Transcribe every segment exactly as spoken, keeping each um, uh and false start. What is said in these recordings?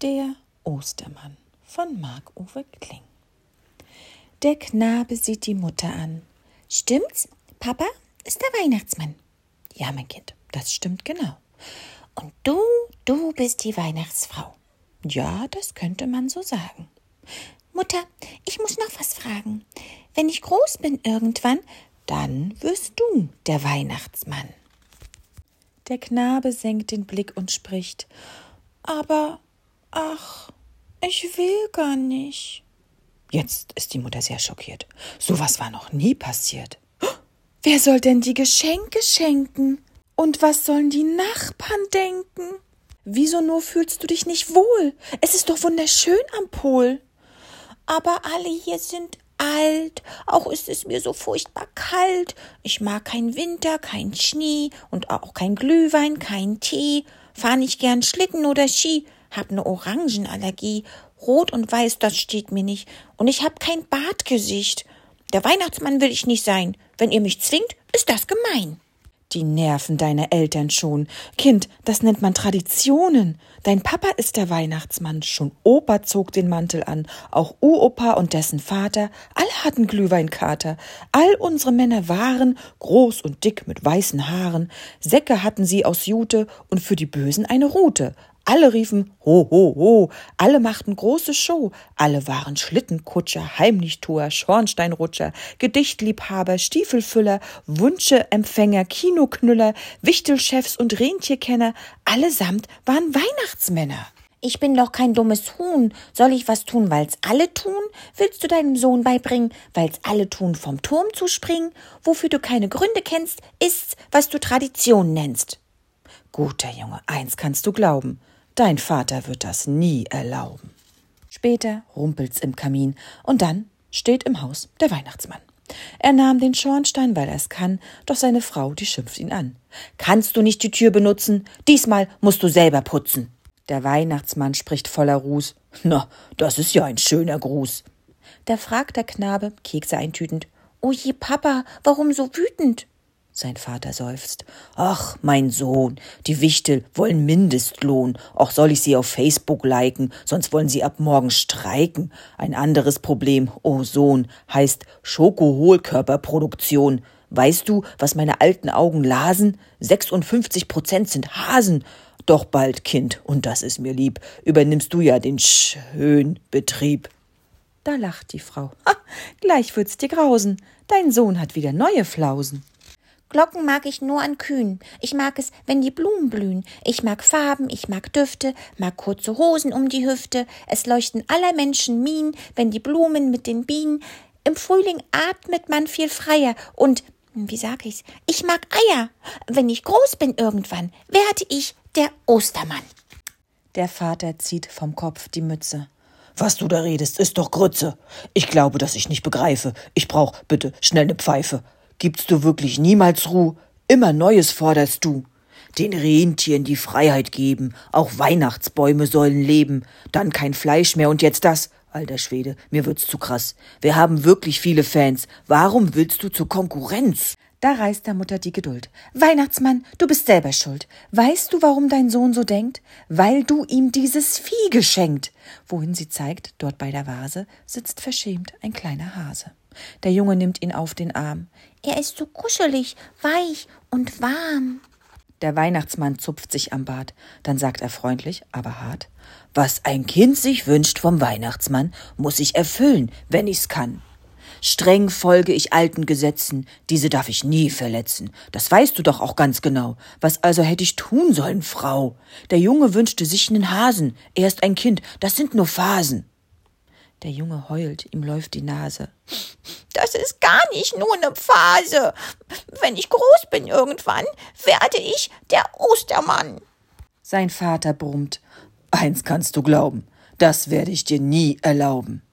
Der Ostermann von Marc-Uwe Kling. Der Knabe sieht die Mutter an. Stimmt's? Papa ist der Weihnachtsmann. Ja, mein Kind, das stimmt genau. Und du, du bist die Weihnachtsfrau. Ja, das könnte man so sagen. Mutter, ich muss noch was fragen. Wenn ich groß bin irgendwann, dann wirst du der Weihnachtsmann. Der Knabe senkt den Blick und spricht. Aber, ach, ich will gar nicht. Jetzt ist die Mutter sehr schockiert. So was war noch nie passiert. Wer soll denn die Geschenke schenken? Und was sollen die Nachbarn denken? Wieso nur fühlst du dich nicht wohl? Es ist doch wunderschön am Pol. Aber alle hier sind alt, auch ist es mir so furchtbar kalt. Ich mag keinen Winter, keinen Schnee und auch kein Glühwein, keinen Tee. Fahr nicht gern Schlitten oder Ski, hab ne Orangenallergie. Rot und Weiß, das steht mir nicht. Und ich hab kein Bartgesicht. Der Weihnachtsmann will ich nicht sein. Wenn ihr mich zwingt, ist das gemein. Die Nerven deiner Eltern schon. Kind, das nennt man Traditionen. Dein Papa ist der Weihnachtsmann. Schon Opa zog den Mantel an. Auch Uropa und dessen Vater. Alle hatten Glühweinkater. All unsere Männer waren groß und dick mit weißen Haaren. Säcke hatten sie aus Jute und für die Bösen eine Rute. Alle riefen ho, ho, ho, alle machten große Show, alle waren Schlittenkutscher, Heimlichtuer, Schornsteinrutscher, Gedichtliebhaber, Stiefelfüller, Wunscheempfänger, Kinoknüller, Wichtelchefs und Rentierkenner, allesamt waren Weihnachtsmänner. Ich bin doch kein dummes Huhn. Soll ich was tun, weil's alle tun? Willst du deinem Sohn beibringen, weil's alle tun, vom Turm zu springen? Wofür du keine Gründe kennst, ist's, was du Tradition nennst. Guter Junge, eins kannst du glauben. Dein Vater wird das nie erlauben. Später rumpelt's im Kamin und dann steht im Haus der Weihnachtsmann. Er nahm den Schornstein, weil er's kann, doch seine Frau, die schimpft ihn an. Kannst du nicht die Tür benutzen? Diesmal musst du selber putzen. Der Weihnachtsmann spricht voller Ruß. Na, das ist ja ein schöner Gruß. Da fragt der Knabe, Kekse eintütend. O je, Papa, warum so wütend? Sein Vater seufzt. Ach, mein Sohn, die Wichtel wollen Mindestlohn. Auch soll ich sie auf Facebook liken, sonst wollen sie ab morgen streiken. Ein anderes Problem, oh Sohn, heißt Schokohohlkörperproduktion. Weißt du, was meine alten Augen lasen? sechsundfünfzig Prozent sind Hasen. Doch bald, Kind, und das ist mir lieb, übernimmst du ja den Schönbetrieb. Da lacht die Frau. Ha, gleich wird's dir grausen. Dein Sohn hat wieder neue Flausen. Glocken mag ich nur an Kühen. Ich mag es, wenn die Blumen blühen. Ich mag Farben, ich mag Düfte, mag kurze Hosen um die Hüfte. Es leuchten aller Menschen Mien, wenn die Blumen mit den Bienen. Im Frühling atmet man viel freier und, wie sag ich's, ich mag Eier. Wenn ich groß bin irgendwann, werde ich der Ostermann. Der Vater zieht vom Kopf die Mütze. Was du da redest, ist doch Grütze. Ich glaube, dass ich nicht begreife. Ich brauch bitte schnell ne Pfeife. Gibst du wirklich niemals Ruh? Immer Neues forderst du. Den Rentieren die Freiheit geben, auch Weihnachtsbäume sollen leben. Dann kein Fleisch mehr und jetzt das. Alter Schwede, mir wird's zu krass. Wir haben wirklich viele Fans. Warum willst du zur Konkurrenz? Da reißt der Mutter die Geduld. Weihnachtsmann, du bist selber schuld. Weißt du, warum dein Sohn so denkt? Weil du ihm dieses Vieh geschenkt. Wohin sie zeigt, dort bei der Vase, sitzt verschämt ein kleiner Hase. Der Junge nimmt ihn auf den Arm. Er ist so kuschelig, weich und warm. Der Weihnachtsmann zupft sich am Bart. Dann sagt er freundlich, aber hart. Was ein Kind sich wünscht vom Weihnachtsmann, muss ich erfüllen, wenn ich's kann. Streng folge ich alten Gesetzen, diese darf ich nie verletzen. Das weißt du doch auch ganz genau. Was also hätte ich tun sollen, Frau? Der Junge wünschte sich nen Hasen. Er ist ein Kind, das sind nur Phasen. Der Junge heult, ihm läuft die Nase. Das ist gar nicht nur eine Phase. Wenn ich groß bin irgendwann, werde ich der Ostermann. Sein Vater brummt. Eins kannst du glauben, das werde ich dir nie erlauben.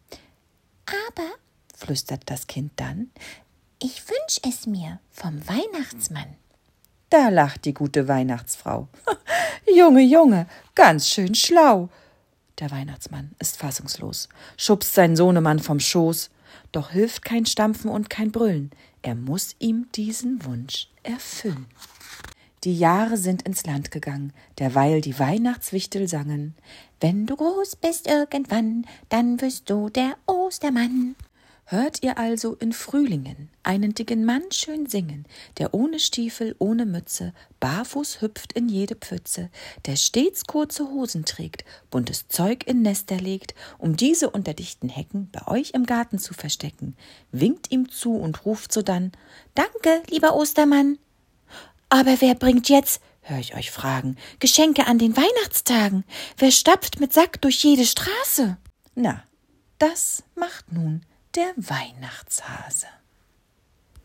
Aber, flüstert das Kind dann, ich wünsch es mir vom Weihnachtsmann. Da lacht die gute Weihnachtsfrau. Junge, Junge, ganz schön schlau. Der Weihnachtsmann ist fassungslos, schubst seinen Sohnemann vom Schoß. Doch hilft kein Stampfen und kein Brüllen. Er muss ihm diesen Wunsch erfüllen. Die Jahre sind ins Land gegangen, derweil die Weihnachtswichtel sangen. Wenn du groß bist irgendwann, dann wirst du der Ostermann. Hört ihr also in Frühlingen einen dicken Mann schön singen, der ohne Stiefel, ohne Mütze, barfuß hüpft in jede Pfütze, der stets kurze Hosen trägt, buntes Zeug in Nester legt, um diese unter dichten Hecken bei euch im Garten zu verstecken, winkt ihm zu und ruft sodann: Danke, lieber Ostermann. Aber wer bringt jetzt, hör ich euch fragen, Geschenke an den Weihnachtstagen? Wer stapft mit Sack durch jede Straße? Na, das macht nun der Weihnachtshase.